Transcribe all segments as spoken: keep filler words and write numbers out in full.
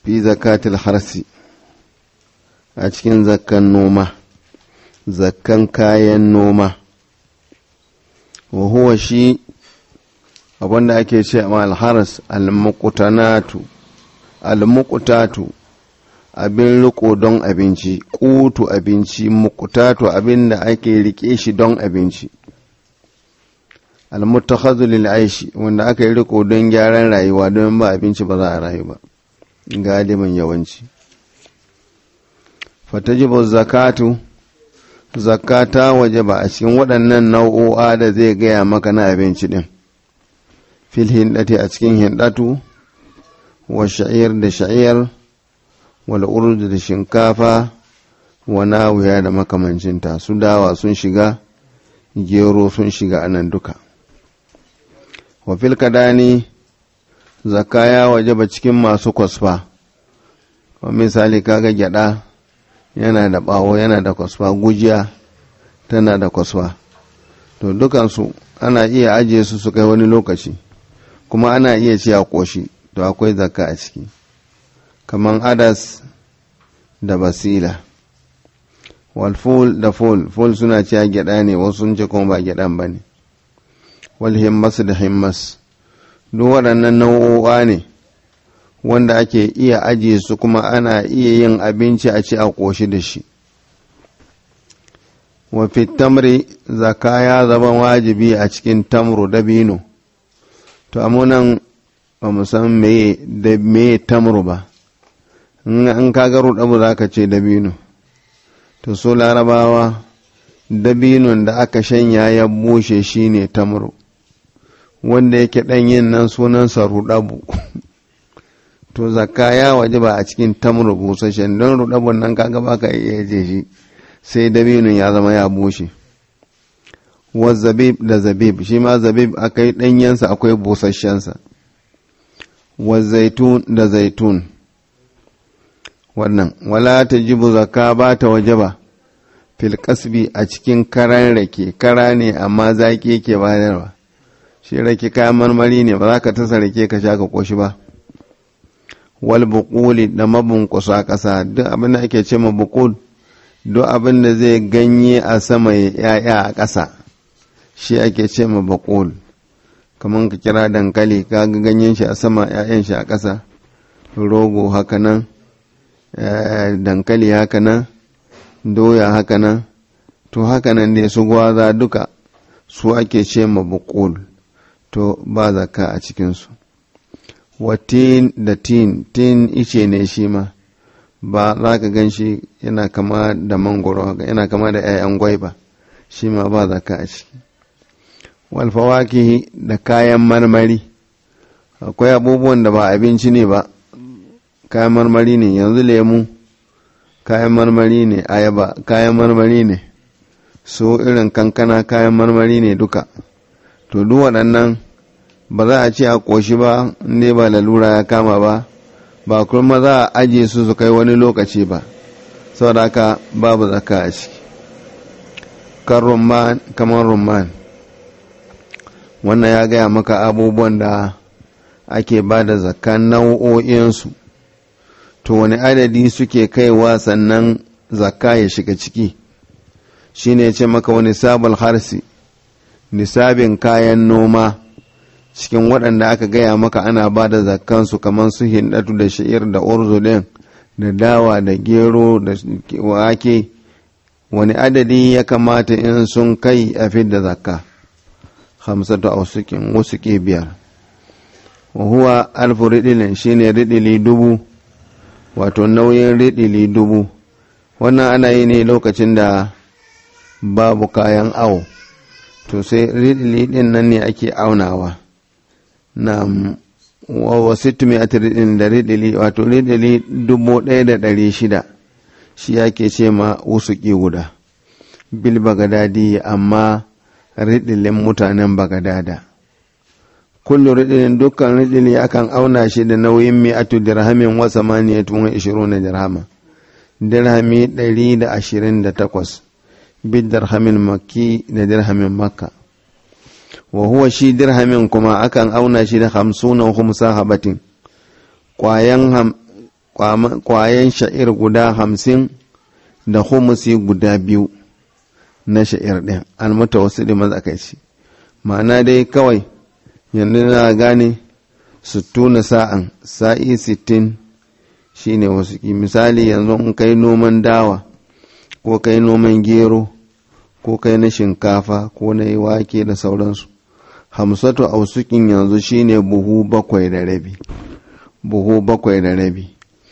fi zakatil harsi a cikin zakkan noma zakkan kayan noma wa huwa shi abinda ake ce ma alharas almuqtanatu almuqtatu abin riko don abinci kutu abinci muqtatu abinda ake rike shi don abinci almutakhadhu lil aishi wanda aka yi riko don gyaran rayuwa don ba abinci ba za a rayu ba galiban yawanci fatajibu zakatu zakata wajaba a cikin waɗannan nau'o'a da zai gaya maka na abinci din fil hindati a cikin hindatu wa sha'ir da sha'ir wal urdu da shinkafa wa nawiya da makamancinta su dawa sun shiga gero sun shiga anan duka wa fil kadani zakaya wajaba cikin masu kwasfa wa misali kaga gyada yana da bawo yana da kwasfa gujiya tana da kwasfa to dukansu ana iya ajiye su su kai wani lokaci kuma ana iya ci a koshi to akwai zakka a ciki kaman adas da basila wal ful da ful ful suna ci a gyada ne wasu sun ce kuma ba gyadan bane wal himmas da himmas duk waɗannan nau'o'a ne wanda ake iya ajiye su kuma ana iya yin abinci a ci a koshi da shi wa fi tamri zakka ya zama wajibi a cikin tamru dabino to amunan ba mu san meye da meye tamru ba in ka ga rudabu zaka ce dabino to so larabawa dabinon da aka shanya ya bushe shine tamru wanda yake ɗanyen nan sunansa rudabu to zakka ya wajaba a cikin tamru busashen don rudabun nan kaga baka iya je shi sai dabinon ya zama ya bushe wa zabib da zabib shi ma zabib akai ɗanyensa akwai busasshensa wa zaitun da zaitun wannan wala tajibu zakka ba ta wajaba fil kasbi a cikin karan rake kara ne amma zaki yake bayarwa shi rake kayan marmari ne ba za ka tasa rake ka sha ka koshi ba wal buquli da mabunkusa kasa duk abin da ake ce ma buqul duk abin da zai ganye a sama yaya a ƙasa shi ake ce ma buqul kaman ka kira dankali ka ga ganyen shi a sama yayan shi a ƙasa rogo haka nan dankali haka nan doya haka nan to haka nan dai su gwaza duka su ake ce ma buqul to ba zakka a cikinsu wa tin da tin tin ice ne shi ma ba za ka gan shi yana kama da mangoro yana kama da ‘ya'yan gwaiba shi ma ba zakka a ciki wal fawakihi da kayan marmari akwai abubuwan da ba abinci ne ba kayan marmari ne yanzu lemu kayan marmari ne ayaba kayan marmari ne so irin kankana kayan marmari ne duka to duk waɗannan ba za a ce a ƙoshi ba ne ba lalura ya kama ba ba kuma za a ajiye su su kai wani lokaci ba saboda haka babu zakka a ciki kan rumman kamar rumman wannan ya gaya maka abubuwan da ake ba da zakka nau'o'insu to wani adadi suke kaiwa sannan zakka ya shiga ciki shine ce maka wani sabon harsi nisabin kayan noma cikin waɗanda aka gaya maka ana ba da zakkansu kamar su hindatu da sha'ir da urzulin da dawa da gero da wake wani adadi ya kamata in sun kai a fidda zakka hamsatu a wasu ke biyar wa huwa alfu ridilin shine ridili dubu wato nauyin ridili dubu wannan ana yi ne lokacin da babu kayan awo to sai ridili din nan ne ake aunawa na wasu mai atiridin da ridili wato ridili dubu ɗaya da ɗari shida shi yake ce ma wusuki guda bil bagadadi amma ridilin mutanen bagadada kullu ridilin dukkan ridili akan auna shi da nauyin mi'atu dirhamin wa samaniyatun wa ishiruna dirhama dirhami ɗari da ashirin da takwas bid dirhamin makki da dirhamin makka wa huwa shi dirhamin kuma akan auna shi da hamsuna khumsa habatin kwayan kwayan sha'ir guda hamsin da humusi guda biyu na sha'ir ɗin almata wasu da matsakaici. Ma'ana dai kawai yanzu na gane sittuna sa'an sa'i sittin shine wasu ki. Misali yanzu in kai noman dawa ko kai noman gero ko kai na shinkafa ko na wake da sauransu, hamsatu ausukin yanzu shine buhu bakwai da rabi buhu bakwai da rabi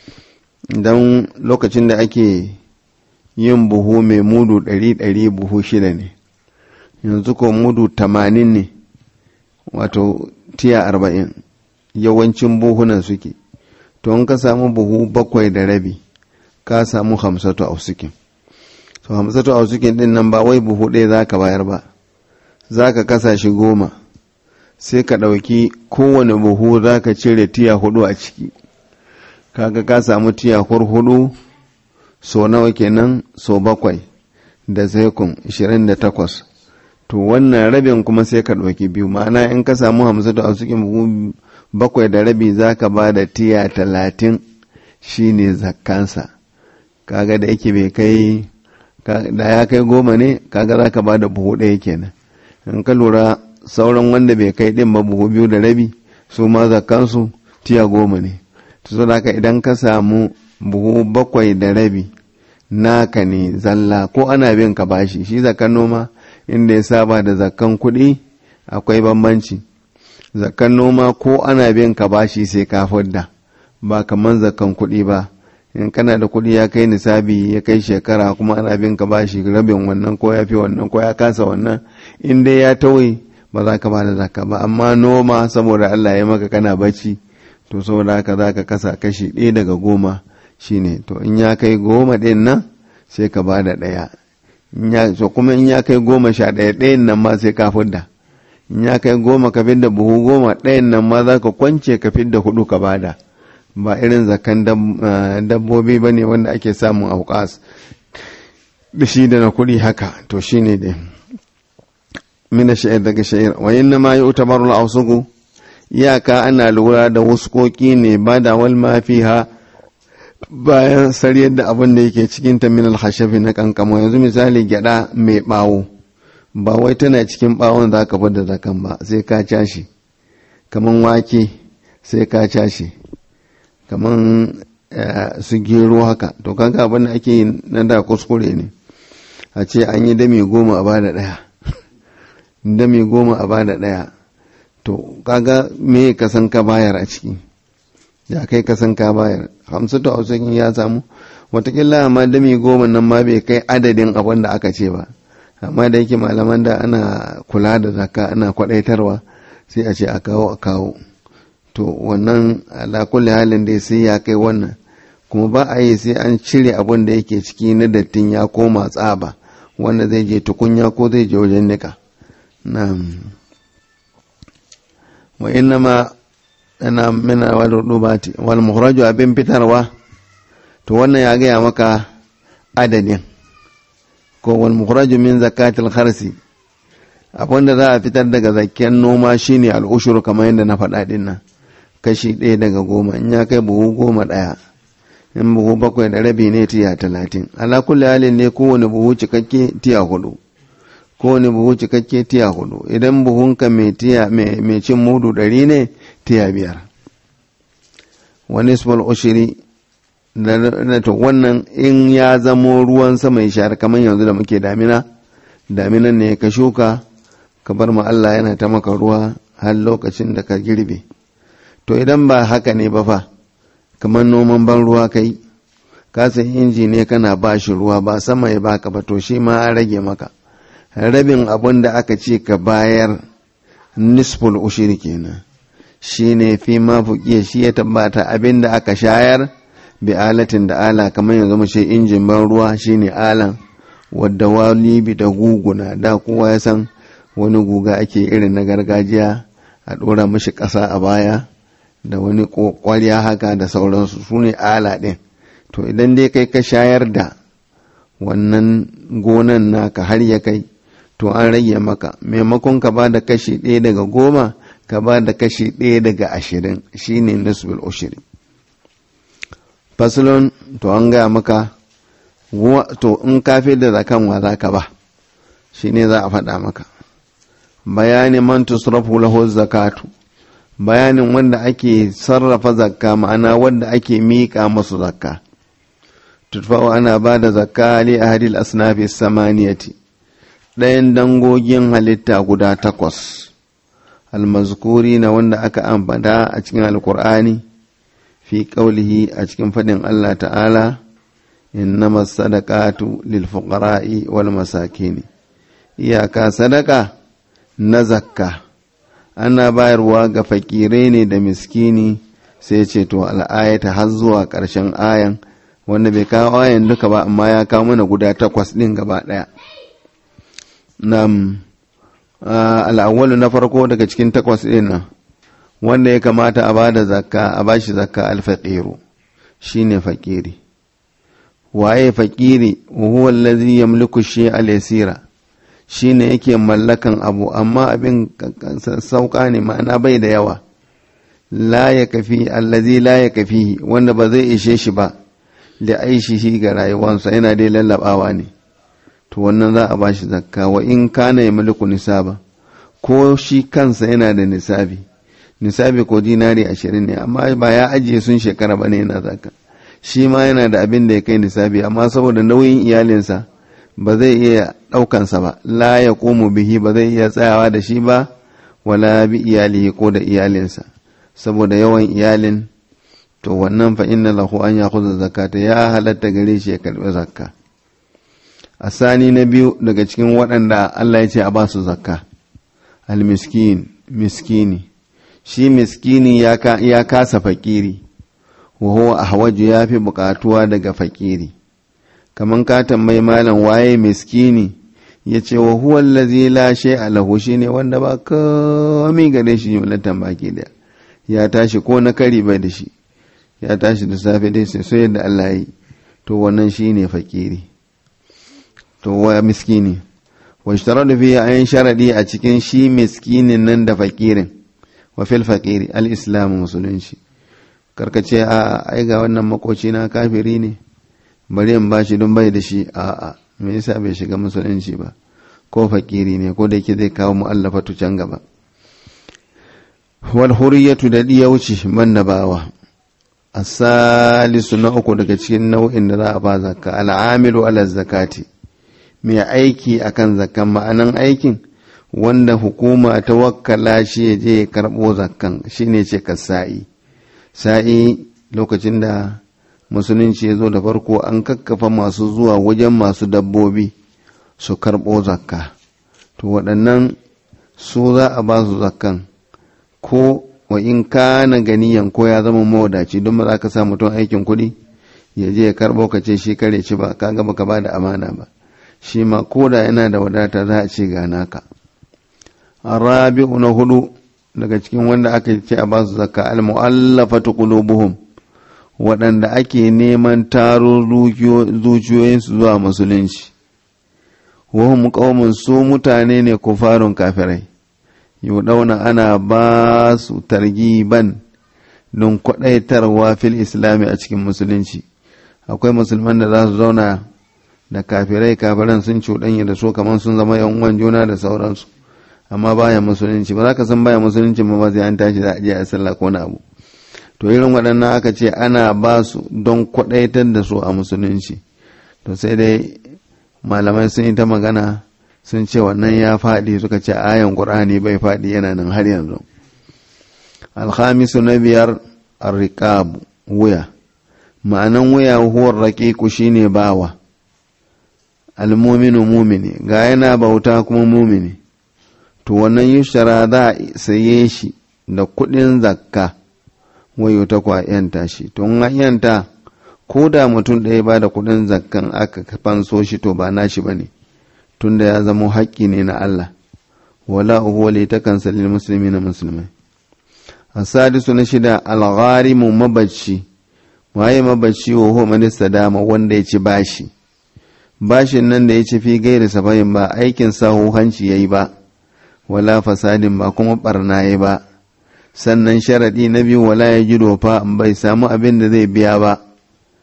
don lokacin da ake yin buhu mai mudu ɗari ɗari buhu shida ne, yanzu ko mudu tamanin ne, wato tiya arba'in yawancin buhunan suke. To in ka samu buhu bakwai da rabi ka samu hamsatu ausukin. To hamsatu ausukin din nan ba wai buhu ɗaya za ka bayar ba, za ka kasa shi goma, sai ka ɗauki kowane buhu za ka cire tiya hudu a ciki, kaga ka samu tiya hudu so nawa kenan, so bakwai da zaikun ishirin da takwas. To wannan rabin kuma sai ka ɗauki biyu, ma'ana in ka samu hamsatu ausukin buhu bakwai da rabi za ka ba da tiya talatin shine zakkansa. Kaga da yake bai kai, da ya kai goma ne kaga za ka ba da buhu ɗaya kenan. In ka lura sauran wanda bai kai ɗin ba buhu biyu da rabi su ma zakkansu tiya goma ne. To so haka idan ka samu buhu bakwai da rabi naka ne zalla, ko ana bin ka bashi. Shi zakkan noma inda ya saba da zakkan kuɗi akwai bambanci. Zakkan noma ko ana bin ka bashi sai ka fadda, ba kaman zakkan kuɗi ba. In kana da kuɗi ya kai nisabi ya kai shekara kuma ana bin ka bashi rabin wannan ko ya fi wannan ko ya kasa wannan, in dai ya tauye ba za ka ba da zakka ba. Amma noma saboda Allah ya maka kana bacci, to saboda haka za ka kasa kashi ɗaya daga goma shine. To in ya kai goma ɗin nan sai ka ba da ɗaya, so kuma in ya kai goma sha ɗaya ɗayan nan ma sai ka fidda. In ya kai goma ka fidda buhu goma, ɗayan nan ma za ka kwance ka fidda hudu ka bada. Ba irin zakan dabbobi ba ne wanda ake samun aukas da shi da na kuɗi haka. To shi ne dai mina sha'ir daga sha'ir. Wa yin na ma yi utabaru al'ausuku, iyaka ana lura da wuskoki ne ba da wal mafi ha bayan sariyar da abin da yake cikinta min alhashafi na kankamo. Yanzu misali gyada mai bawo, ba wai tana cikin bawon za ka da zakan ba, sai ka cashe. Kaman wake sai ka cashe, kaman su gero haka. To kaga abin da ake na da kuskure ne, a ce an yi dami goma a bada daya dami goma a bada daya. To kaga me ka san ka bayar a ciki, ya kai ka san ka bayar. Hamsatu ausukin ya samu, watakila amma dami goma nan ma bai kai adadin abin da aka ce ba. Amma da yake malaman da ana kula da zakka ana kwadaitarwa, sai a ce a kawo a kawo. To wannan ala kulli halin dai sai ya kai wannan, kuma ba a yi sai an cire abin da yake ciki na dattin ya koma tsaba, wanda zai je tukunya ko zai je wajen nika. Na'am. Wa innama ana mina wal rudubati wal mukhraju abin fitarwa. To wannan ya gaya maka adadin, ko wal mukhraju min zakatil kharsi, abinda za a fitar daga zakken noma shine al'ushur, kamar yadda na faɗa din nan, kashi ɗaya daga goma. In ya kai buhu goma ɗaya, in buhu bakwai da rabi ne tiya talatin. Ala kulli halin ne kowane buhu cikakke tiya hudu, kowane buhu cikakke tiya hudu. Idan buhunka mai tiya mai cin mudu ɗari ne, tiya biyar. Wani small ushiri da to wannan in ya zamo ruwan sama ya share, kamar yanzu da muke damina, daminan ne ka shuka ka bar ma Allah yana ta maka ruwa har lokacin da ka girbe. To idan ba haka ne ba fa, kamar noman ban ruwa kai, ka san inji ne kana ba shi ruwa ba sama ya baka ba, to shi ma an rage maka rabin abin da aka ce ka bayar. Nisful ushiri kenan, shi ne fi ma fuƙiya, shi ya tabbata abin da aka shayar bi alatin da ala, kamar yanzu mu ce injin ban ruwa shine alan, wadda walibi da guguna. Da kowa ya san wani guga ake irin na gargajiya, a ɗora mashi ƙasa a baya da wani ƙwarya haka da sauransu, su ne ala ɗin. To idan dai kai ka shayar da wannan gonan naka har ya kai, to an rage maka, maimakon ka ba da kashi ɗaya daga goma, ka ba da kashi ɗaya daga ashirin, shine nisbul ushri. faslun to an gaya maka to in ka fi da zakan wa za ka ba shi ne za a faɗa maka. Bayanin man tusrafu lahu zakatu, bayanin wanda ake sarrafa zakka, ma'ana wanda ake miƙa masu zakka. Tutfa'u ana ba da zakka li ahadil asnafi samaniyati, ɗayan dangogin halitta guda takwas, almazkuri na wanda aka ambata a cikin alkur'ani fi ƙaulihi a cikin faɗin Allah ta'ala, innama sadaqatu lil fuqara'i wal masakin. Iyaka sadaka na zakka ana bayarwa ga fakirai ne da miskini, sai ce to al'ayata har zuwa ƙarshen ayan, wanda bai kawo ayan duka ba amma ya kawo mana guda takwas ɗin gaba ɗaya. Nam al'awwalu na farko daga cikin takwas ɗin nan, wanda ya kamata a bada zakka a bashi zakka alfaqiru, shine fakiri. Waye fakiri? Huwa allazi yamliku shay'a al-yasira, shine yake mallakan abu amma abin sauka ne, ma'ana bai da yawa. La ya kafi allazi la ya kafi, wanda ba zai ishe shi ba da aishi shi ga rayuwarsa, yana dai lallabawa ne, to wannan za a bashi zakka. Wa in kana yamliku nisaba, ko shi kansa yana da nisabi, nisabi ko dinari ashirin ne, amma ba ya ajiye sun shekara bane yana zakka. Shi ma yana da abin da ya kai nisabi, amma saboda nauyin iyalinsa ba zai iya ɗaukansa ba, la ya komo bihi, ba zai iya tsayawa da shi ba, wala bi iyalihi ko da iyalinsa, saboda yawan iyalin, to wannan fa inna lahu an yakhudha zakata, ya halatta gare shi ya karbi zakka. Asani na biyu daga cikin waɗanda Allah ya ce a ba su zakka, al-miskin, miskini. Shi miskini ya, ka, ya kasa fakiri, wa huwa ahwaju, ya fi buƙatuwa daga fakiri. Kaman ka tambayi malam waye miskini, ya ce wa huwa allazi la shay'a lahu, shine wanda ba komai gare shi jumlatan baki da ya tashi ko na kari bai da shi, ya tashi da safe dai sai so yadda Allah yi, to wannan shine fakiri, to wa miskini. Wa ishtaradu fi ayin sharadi a cikin shi miskinin nan da fakirin, wa fil fakiri al-islamu, musulunci. Karkace a ai ga wannan makoci na kafiri ne, bari in bashi don bai da shi, a'a, me yasa bai shiga musulunci ba, ko fakiri ne, ko da yake zai kawo mu'allafatu can gaba. Wal huriyatu da diyauci man nabawa. Asalisu na uku daga cikin nau'in da za a ba zakka, al'amilu ala zakati, mai aiki akan zakkan, ma'anan aikin wanda hukuma ta wakkala shi ya je ya karbo zakkan, shine ce ka sa'i. Sa'i lokacin da musulunci ya zo da farko an kakkafa masu zuwa wajen masu dabbobi su karɓo zakka, to waɗannan su za a ba su zakkan, ko wa in kana ganiyan, ko ya zama mawadaci, don ba za ka sa mutum aikin kuɗi ya je ya karɓo ka ce shi kare ci ba, ka gaba ka ba da amana ba, shi ma ko da yana da wadata za a ce ga naka. Arabi'u na hudu daga cikin wanda aka ce a ba su zakka, al-mu'allafatu qulubuhum, waɗanda ake neman taro zuciyoyinsu zuwa musulunci. Wahum qaumun, su mutane ne kufarun kafirai, yudauna ana ba su targiban don kwaɗaitarwa fil islami a cikin musulunci. Akwai musulman da za su zauna da kafirai, kafiran sun cuɗanya da su kamar sun zama yan uwan juna da sauransu, amma baya musulunci, ba za ka san baya musulunci ba sai an tashi za a je a sallah ko na abu. To irin waɗannan aka ce ana ba su don kwaɗaitar da su a musulunci. To sai dai malamai sun yi ta magana sun ce wannan ya faɗi, suka ce ayan ƙur'ani bai faɗi, yana nan har yanzu. Alhamisu na biyar, arriqabu, wuya. Ma'anan wuya huwar raƙiƙu shine bawa, almuminu mumini, ga yana bauta kuma mumini. To wannan yushara za a saye shi da kuɗin zakka, wayo ta kwa yanta shi. To in an yanta, ko da mutum ɗaya ba da kuɗin zakkan aka fanso shi, to ba nashi bane, tunda ya zama haƙƙi ne na Allah. Wala uhuwali ta kansa lil musulmi na musulmai. Asadisu na shida, algharimu, mabacci. Waye mabacci? wa huwa man istadama, wanda ya ci bashi. Bashin nan da ya ci fi gairi safahin, ba aikin sahu hanci yayi ba, wala fasadin, ba kuma barna yayi ba. Sannan sharadi na biyu, wala ya ji dofa, bai samu abin da zai biya ba,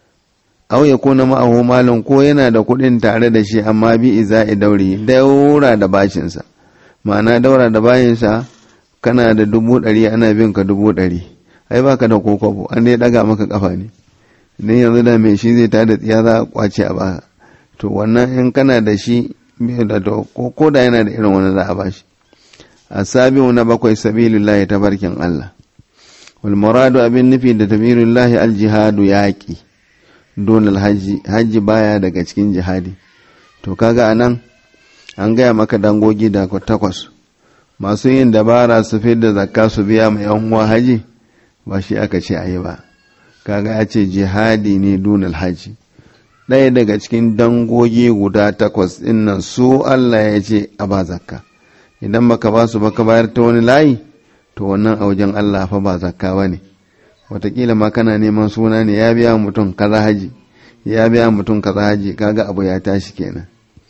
aw ya kuna ma'ahu malin ko yana da kuɗin tare da shi amma bi iza'i dauri daura da bashinsa ma'ana daura da bashinsa kana da dubu ɗari ana bin ka dubu ɗari ai baka da kokobo an dai daga maka kafa ne idan yanzu da mai shi zai tada tsiya za a kwace a baka to wannan in kana da shi da ko da yana da irin wani za a bashi asabi'u na bakwai sabilillahi tabarkin Allah wal muradu abin nufi da tabirullahi al jihadu yaqi don alhaji haji baya daga cikin jihadi to kaga anan an gaya maka dangogi da takwas masu yin dabara su fi da zakka su biya mai yan uwa haji ba shi aka ce ayi ba kaga ya ce jihadi ne don alhaji ɗaya daga cikin dangogi guda takwas ɗin nan su Allah ya ce a ba zakka idan baka ba su baka bayar ta wani layi to wannan a wajen Allah fa ba zakka bane watakila ma kana neman suna ne ya biya mutum kaza haji ya biya mutum kaza haji kaga abu ya tashi kenan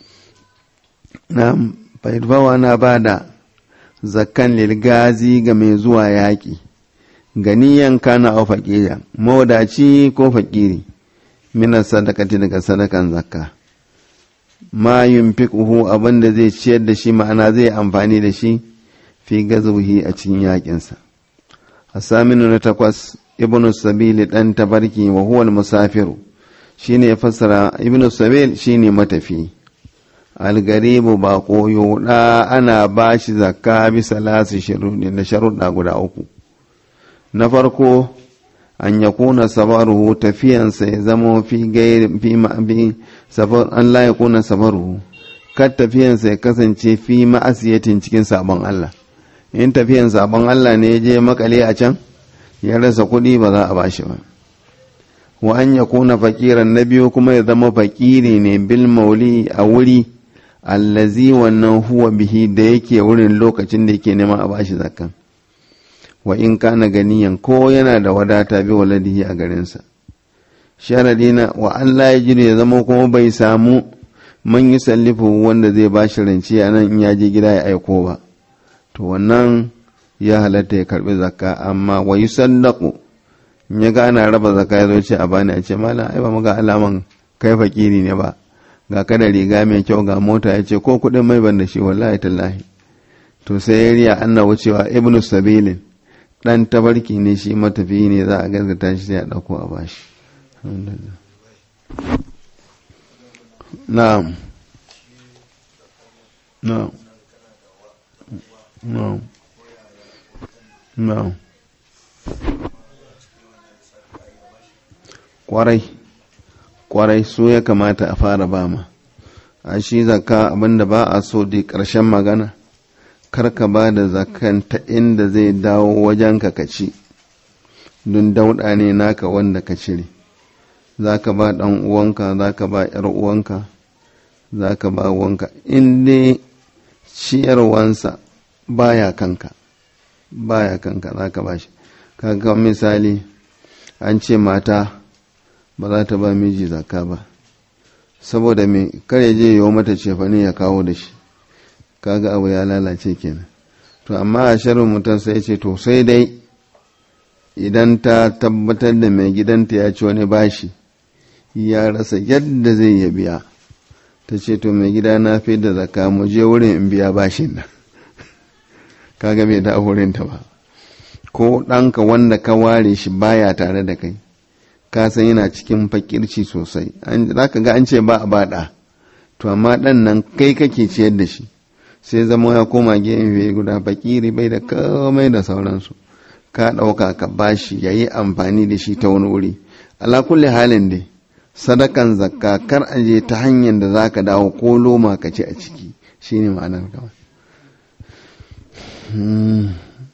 na faidfawa na bada zakkan lilgazi ga mai zuwa yaƙi ganiyan kana au faƙiriya mawadaci ko faƙiri minan sadakati daga sadakan zakka ma yunfiquhu abinda zai ciyar da shi ma'ana zai amfani da shi fi gazwihi a cikin yaƙinsa asaminu na takwas ibnu sabili dan tabarki wa huwa al-musafiru shine ya fassara ibnu sabil shine matafi al-garibu ba koyo da ana bashi zakka bisa lasu shurudi da sharuɗa guda uku na farko an yakuna sabaruhu tafiyansa ya zama fi gairi fi ma'abi safar an la yakuna sabaruhu kar tafiyansa ya kasance fi ma'asiyatin cikin sabon Allah in tafiyan sabon Allah ne ya je makale a can ya rasa kuɗi ba za a bashi ba wa an ya kuna fakiran na biyu kuma ya zama fakiri ne bil mauli a wuri allazi wannan huwa bihi da yake wurin lokacin da yake nema a bashi zakkan wa in kana ganiyan ko yana da wadata bi waladihi a garinsa sharadina wa Allah ya jira ya zama kuma bai samu man yi sallifu wanda zai bashi rance a nan in ya je gida ya aiko ba to wannan ya halatta ya karbi zakka amma wa yusaddaqu in ya ga ana raba zakka ya zo ce a bani a ce mallam ai ba mu ga alaman kai fakiri ne ba ga kada riga mai kyau ga mota ya ce ko kudin mai ban da shi wallahi tallahi to sai ya riya anna wucewa ibnu sabilin dan tabarki ne shi matafi ne za a gaskata shi sai a dauko a bashi na'am na'am no no kwarai kwarai so ya kamata a fara bama a shi zakka abinda ba a so da ƙarshen magana karka ba da zakkan ta inda zai dawo wajen ka kaci don dauɗa ne naka wanda ka cire za ka ba ɗan uwanka za ka ba ‘yar uwanka za ka ba uwanka inda ciyarwansa baya kanka baya kanka za ka ba shi kaga misali an ce mata ba za ta ba miji zakka ba saboda me kare je yiwu mata cefane ya kawo da shi kaga abu ya lalace kenan to amma a sharin mutum sai ce to sai dai idan ta tabbatar da mai gidanta ya ci wani bashi ya rasa yadda zai ya biya ta ce to mai gida na fi da zakka mu je wurin in biya bashin nan kaga bai da wurin ta ba ko ɗanka wanda ka ware shi baya tare da kai ka san yana cikin fakirci sosai za ka ga an ce ba a baɗa to amma ɗan nan kai kake ciyar da shi sai zama ya koma gefe guda fakiri bai da komai da sauransu ka ɗauka ka bashi ya yi amfani da shi ta wani wuri ala kulli halin dai sadakan zakka kar a je ta hanyar da za ka dawo ko loma ka ci a ciki shine ma'anar kawai hmm.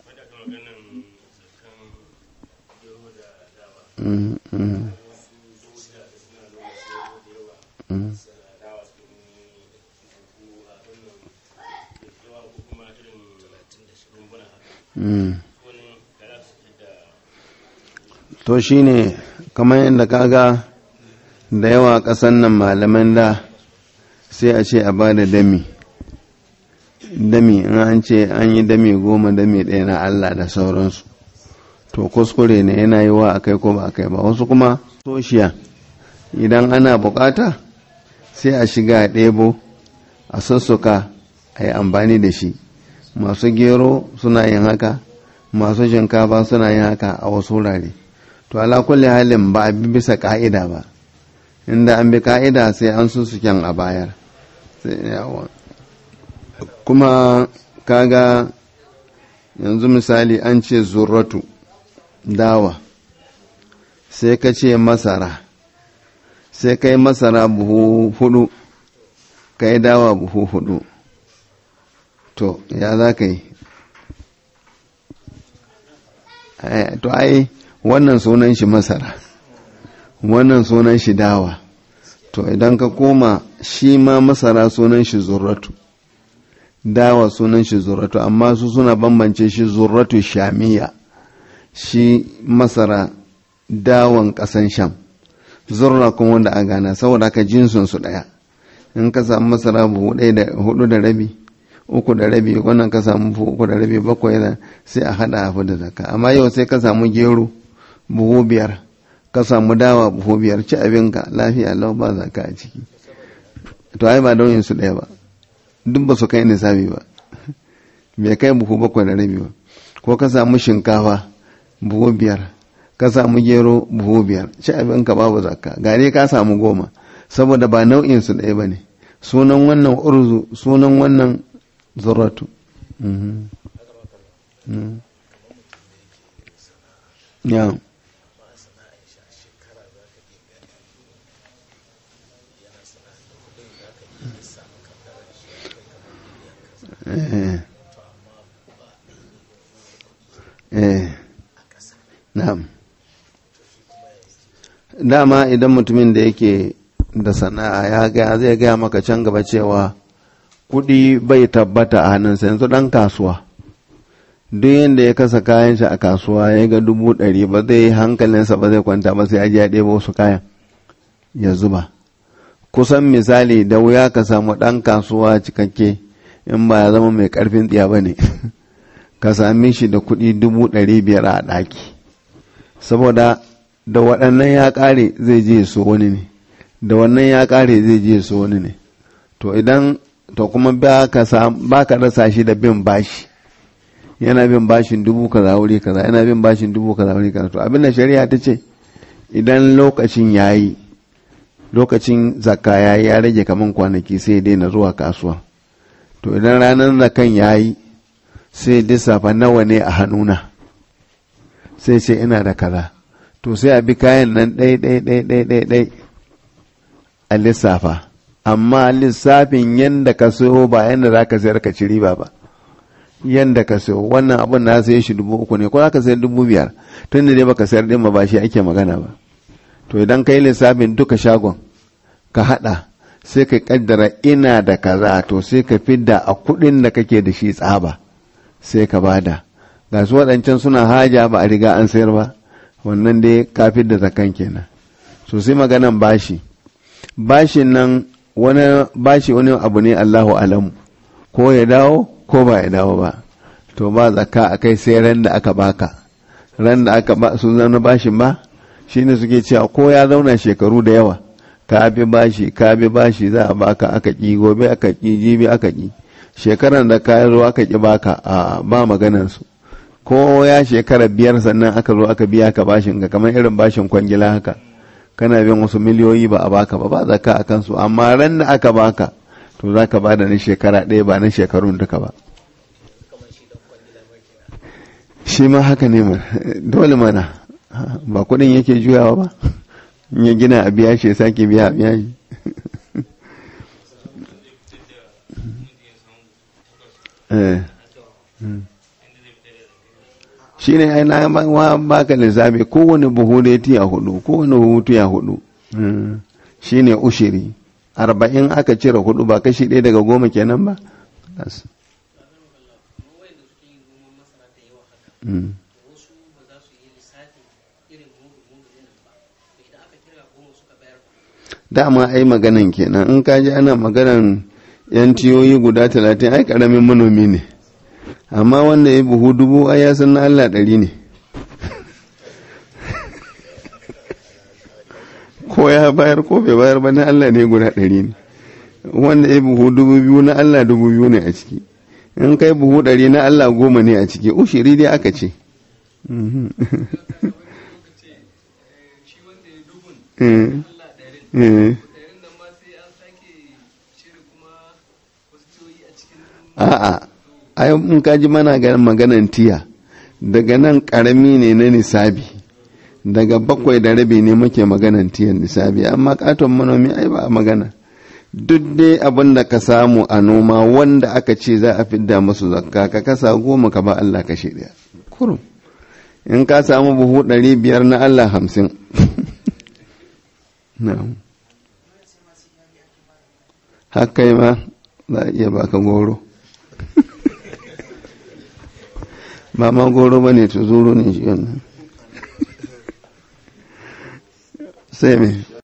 Mm, mm, mm. Mm. To shi ne kamar yadda kaga da yawa ƙasan nan malaman da sai a ce a ba da dami dami in an ce an yi dami goma dami ɗaya na Allah da sauransu to kuskure ne yana yi wa akai ko ba akai ba wasu kuma soshiya idan ana bukata sai a shiga a ɗebo a sussuka a yi amfani da shi. Masu gero suna yin haka, masu shinkafa suna yin haka a wasu wurare. To ala kulli halin ba a bi bisa ka'ida ba, inda an bi ka'ida sai an sussuken a bayar. Kuma kaga yanzu misali an ce zurratu dawa, sai ka ce masara, sai kai masara buhu hudu, kai dawa buhu hudu, to ya za ka yi? To ai wannan sunan shi masara, wannan sunan shi dawa. To idan ka koma shi ma masara sunan shi zurratu, dawa sunan shi zurratu, amma su suna bambance shi zurratu shamiya, shi masara dawan kasan sham, zurra kuma wanda a gana, saboda ka jinsun su daya. In ka samu masara buhu ɗaya da hudu da rabi, uku da rabi, wannan ka samu buhu uku da rabi, bakwai da sai a hada abu da zakka. Amma yau sai ka samu gero buhu biyar, ka samu dawa buhu biyar, ci abinka lafiya lau ba zakka a ciki. To ai ba dauyin su ɗaya ba, duk ba su kai nisabi ba, bai kai buhu bakwai da rabi ba. Ko ka samu shinkafa buhu biyar, ka samu gero buhu biyar, ci abinka babu zakka, gare ka samu goma, saboda ba nau'in su ɗaya ba ne. Sunan wannan urzu, sunan wannan zurratu. Ya eh eh na'am. Dama idan mutumin da yake da sana'a ya ga zai gaya maka can gaba cewa kuɗi bai tabbata a hannunsa. Yanzu ɗan kasuwa duk yadda ya kasa kayan shi a kasuwa ya ga dubu ɗari, ba zai hankalinsa ba zai kwanta ba, sai ya je ya ɗebo wasu kayan ya zuba. Kusan misali da wuya ka samu ɗan kasuwa cikakke in ba ya zama mai ƙarfin tsiya ba ne ka same shi da kuɗi dubu ɗari biyar a ɗaki, saboda da waɗannan ya ƙare zai je so wani ne, da wannan ya ƙare zai je so wani ne. To idan to kuma ba ka rasa shi da bin bashi, yana bin bashin dubu kaza wuri kaza, yana bin bashin dubu kaza wuri kaza. To abin da shari'a ta ce idan lokacin yayi, lokacin zakka yayi, ya rage kaman kwanaki, sai daina zuwa kasuwa. To idan ranar zakan yayi sai lissafa nawa ne a hannuna, sai ce ina da kaza. To sai a bi kayan nan ɗai ɗai ɗai ɗai ɗai ɗai a lissafa, amma lissafin yanda ka sayo ba yanda za ka sayar ka ci riba ba. Yanda ka sayo wannan abin na saye shi dubu uku ne, ko za ka sayar dubu biyar, tun da dai baka sayar din ba shi ake magana ba. To idan ka yi lissafin duka shagon ka haɗa, sai ka kaddara ina da kaza, to sai ka fidda a kuɗin da kake da shi tsaba sai ka bada. Ga su waɗancan suna haja ba a riga an sayar ba, wannan dai ka fidda zakan kenan. So sai maganan bashi, bashin nan wani bashi wani abu ne Allahu alamu, ko ya dawo ko ba ya dawo ba. To ba zakka akai sai ran da aka baka, ran da aka ba su zama bashin ba, shine suke cewa ko ya zauna shekaru da yawa ka bi bashi ka bi bashi za a baka, aka ki gobe aka ki jibi aka ki, shekaran da ka zo aka ki baka a ba maganar su. Ko ya shekara biyar sannan aka zo aka biya ka bashin ka, kamar irin bashin kwangila haka, kana bin wasu miliyoyi ba a baka ba, ba zakka akan su. Amma ran da aka baka to za ka bada na shekara ɗaya ba na shekarun duka ba. Shi ma haka ne mana, dole mana, ba kudin yake juyawa ba, in ya gina a biya shi ya sake biya a biya shi. Shi ne ai na baka lissafi kowane buhu da ya tiya hudu, kowane buhu tiya hudu, shi ne ushiri. Arba'in aka cire hudu ba kashi ɗaya daga goma kenan ba. Dama ai maganan kenan, in kaji ana maganan yan tiyoyi guda talatin ai karamin manomi ne, amma wanda ya buhu dubu ai ya san na Allah ɗari ne. Ko ko ya bayar ko bai bayar ba na Allah ne guda ɗari ne, wanda ya buhu dubu biyu na Allah dubu biyu ne a ciki, in kai buhu ɗari na Allah goma ne a ciki, ushiri dai aka ce. A'a, ai in ka ji mana maganan tiya, daga nan ƙarami ne na nisabi, daga bakwai da rabi ne muke maganan tiyan nisabi, amma katon manomi ai ba a magana. Duk dai abin da ka samu a noma wanda aka ce za a fidda masu zakka, ka kasa goma ka ba Allah kashe ɗaya. Kurum. In ka samu buhu ɗari biyar na Allah hamsin. Haka yi ma za a iya baka goro. Ba ma goro ba ne, tuzuru ne shi wannan. Sai me?